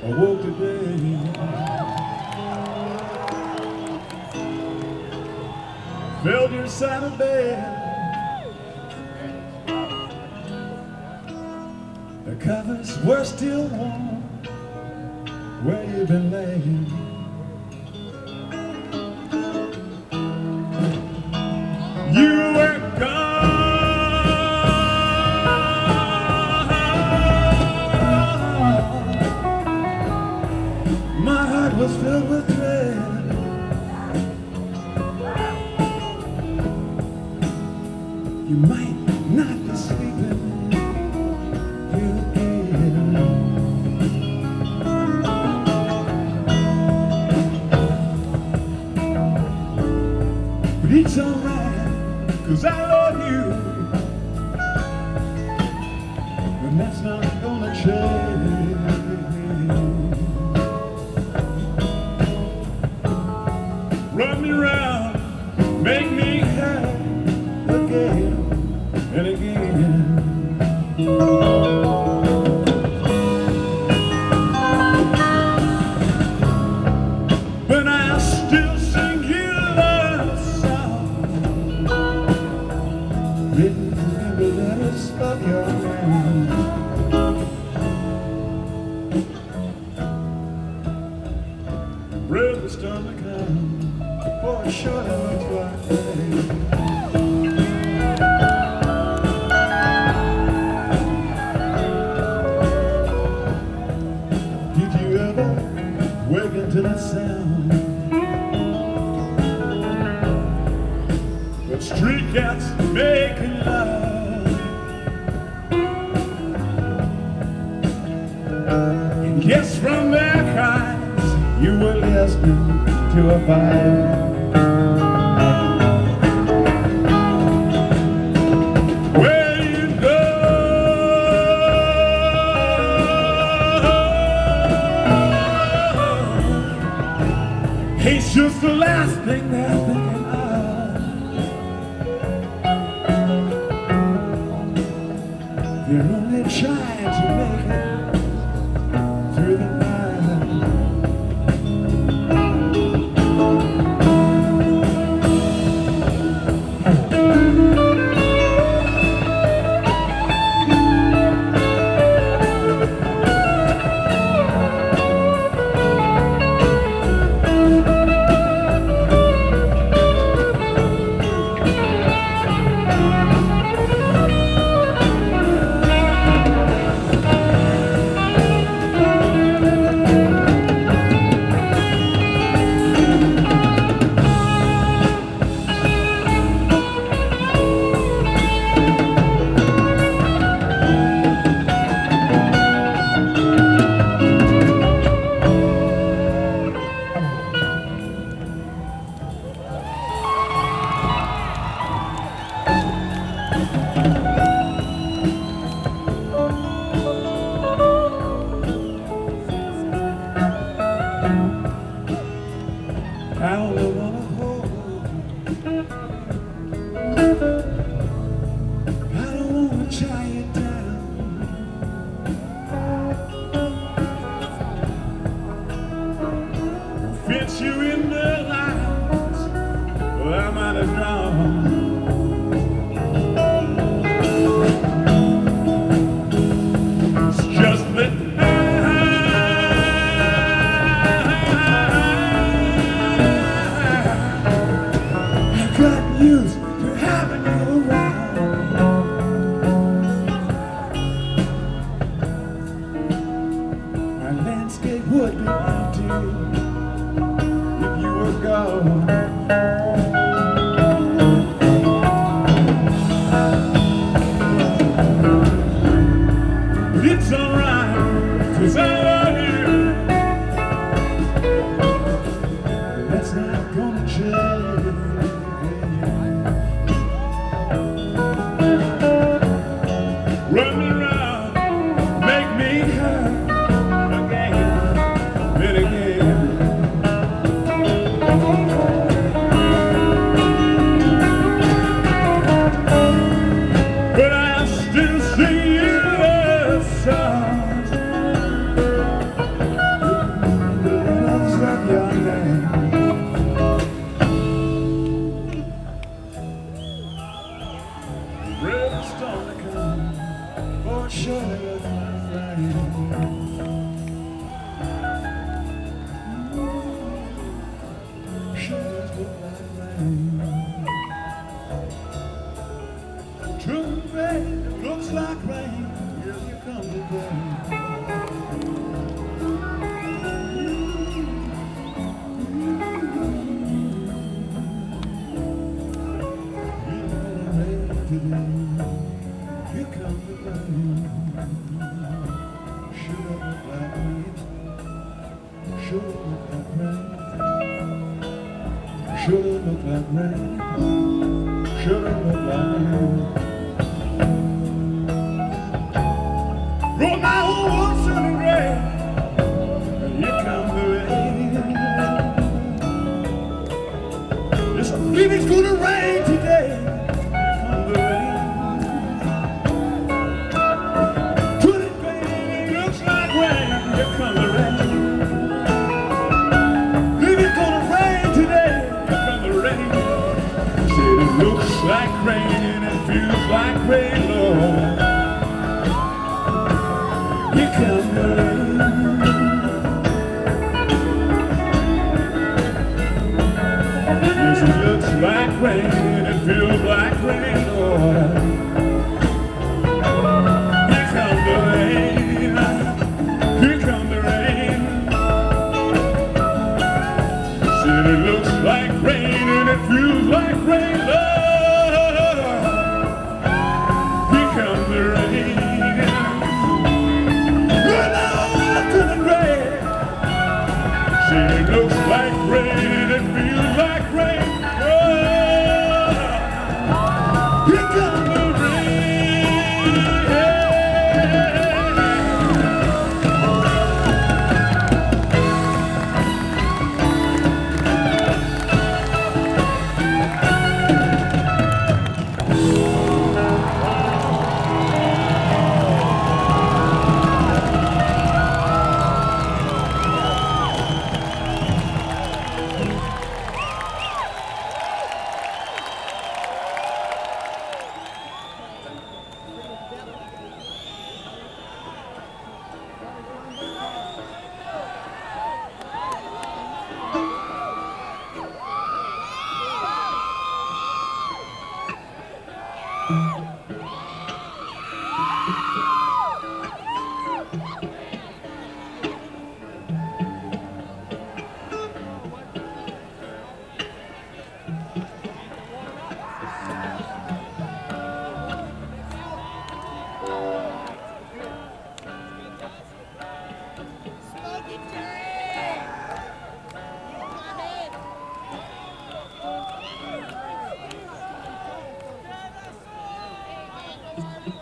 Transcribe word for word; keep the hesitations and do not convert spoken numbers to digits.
I woke today, felt your side of bed. The covers were still warm where you've been laying. You were gone. My heart was filled with dread. You might not be sleeping here again. But it's alright, 'cause I love you, and that's not gonna change. Run me round, make me happy again and again. But I still sing you love song, written in the letters of your hand. Brother's starting to come, boy, it sure looks like rain. Waking to that sound of street cats making love, and guess from their cries you were listening to a fire. It's just the last thing they're thinking of. They're only trying to make it through the night. I only wanna hold you. I don't wanna tie you down. Fits you in the lines, well, I might have drawn. It's just that used to having you around. My landscape would be empty if you were gone. But it's alright, 'cause I love you, that's not gonna change. Run me round, make me hurt again and again. But I still sing you love songs, Should have looked like rain. Should have looked like rain. Should have looked like rain. Wrote my whole world sunny gray. And here comes the rain. Yes, I believe it's gonna rain today. Here comes the rain. Put it rain, it looks like rain. Here comes the rain. Looks like rain and it feels like rain, Lord. Here comes the rain. Yes, it looks like rain and it feels like rain, Lord. Here comes the rain. Here comes the rain. Said it looks like rain and it feels like rain, Lord. It looks like rain and it feels like rain. Oh, here comes the Thank you.